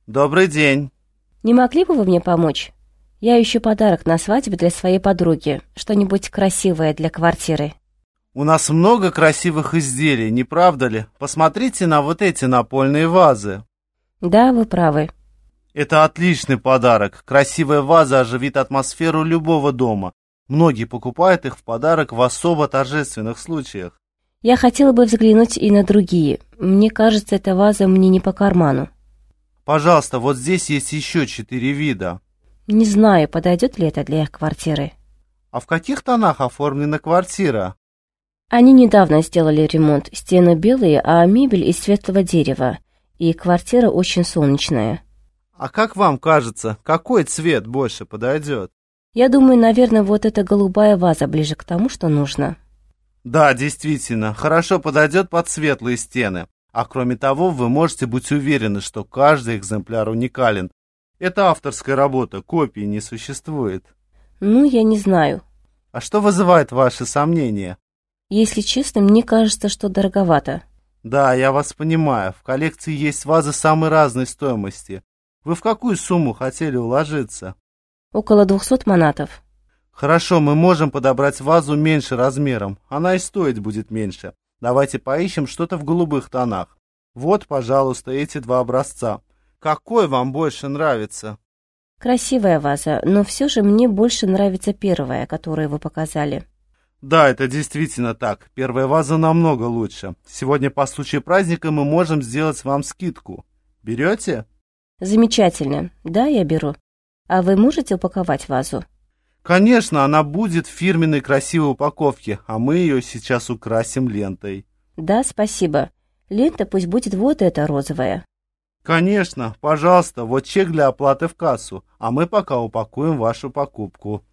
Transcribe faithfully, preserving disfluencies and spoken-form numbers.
Добрый день. Не могли бы вы мне помочь? Я ищу подарок на свадьбу для своей подруги. Что-нибудь красивое для квартиры. У нас много красивых изделий, не правда ли? Посмотрите на вот эти напольные вазы. Да, вы правы. Это отличный подарок. Красивая ваза оживит атмосферу любого дома. Многие покупают их в подарок в особо торжественных случаях. Я хотела бы взглянуть и на другие. Мне кажется, эта ваза мне не по карману. Пожалуйста, вот здесь есть еще четыре вида. Не знаю, подойдет ли это для их квартиры. А в каких тонах оформлена квартира? Они недавно сделали ремонт. Стены белые, а мебель из светлого дерева. И квартира очень солнечная. А как вам кажется, какой цвет больше подойдет? Я думаю, наверное, вот эта голубая ваза ближе к тому, что нужно. Да, действительно, хорошо подойдет под светлые стены. А кроме того, вы можете быть уверены, что каждый экземпляр уникален. Это авторская работа, копии не существует. Ну, я не знаю. А что вызывает ваши сомнения? Если честно, мне кажется, что дороговато. Да, я вас понимаю. В коллекции есть вазы самой разной стоимости. Вы в какую сумму хотели уложиться? Около двухсот манатов. Хорошо, мы можем подобрать вазу меньше размером. Она и стоить будет меньше. Давайте поищем что-то в голубых тонах. Вот, пожалуйста, эти два образца. Какой вам больше нравится? Красивая ваза, но все же мне больше нравится первая, которую вы показали. Да, это действительно так. Первая ваза намного лучше. Сегодня по случаю праздника мы можем сделать вам скидку. Берете? Замечательно. Да, я беру. А вы можете упаковать вазу? Конечно, она будет в фирменной красивой упаковке, а мы ее сейчас украсим лентой. Да, спасибо. Лента пусть будет вот эта розовая. Конечно, пожалуйста, вот чек для оплаты в кассу, а мы пока упакуем вашу покупку.